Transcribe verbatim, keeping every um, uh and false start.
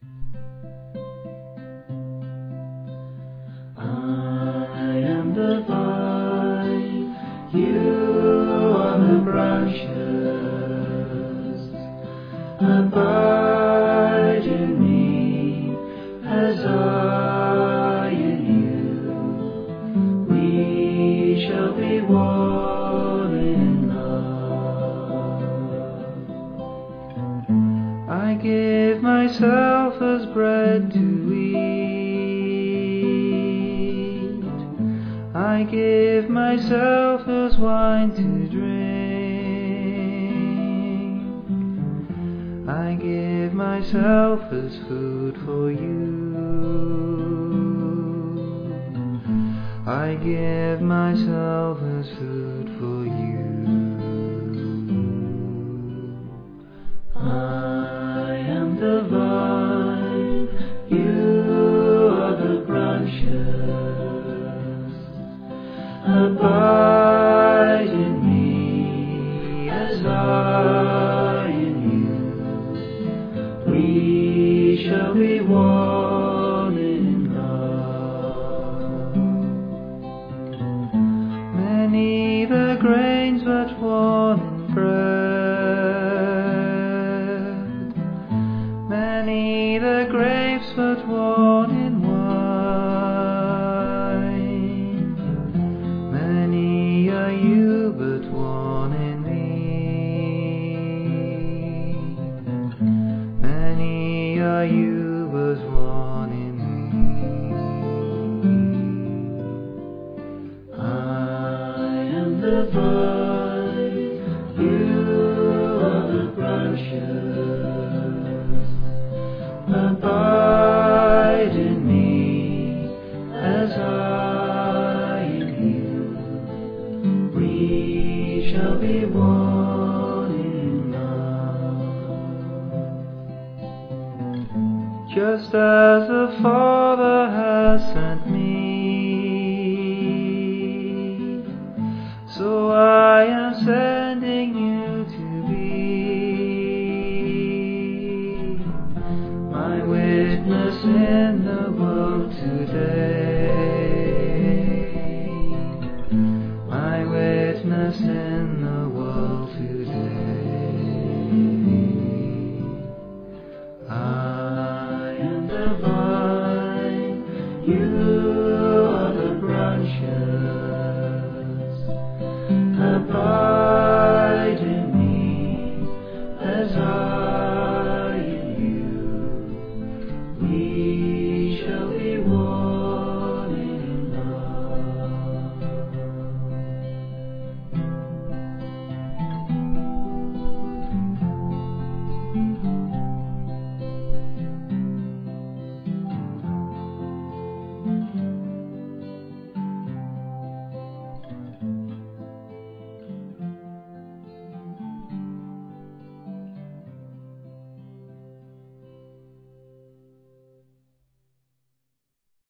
I am the vine, you are the branches. Abide in me as I in you. We shall be one in love. I give myself as bread to eat. I give myself as wine to drink. I give myself as food for you. I give myself as food for you. I am the vine, you are the branches. Abide in me as I in you. We shall be one in love. Many the grains but one in bread. Many the grapes but one in wine. Many are you but one in me. Many are you but one in me. I am the vine, you are the branches. Abide in me as I in you. We shall be one in love. Just as the Father has sent me, so I am sending you to be my witness in the world today.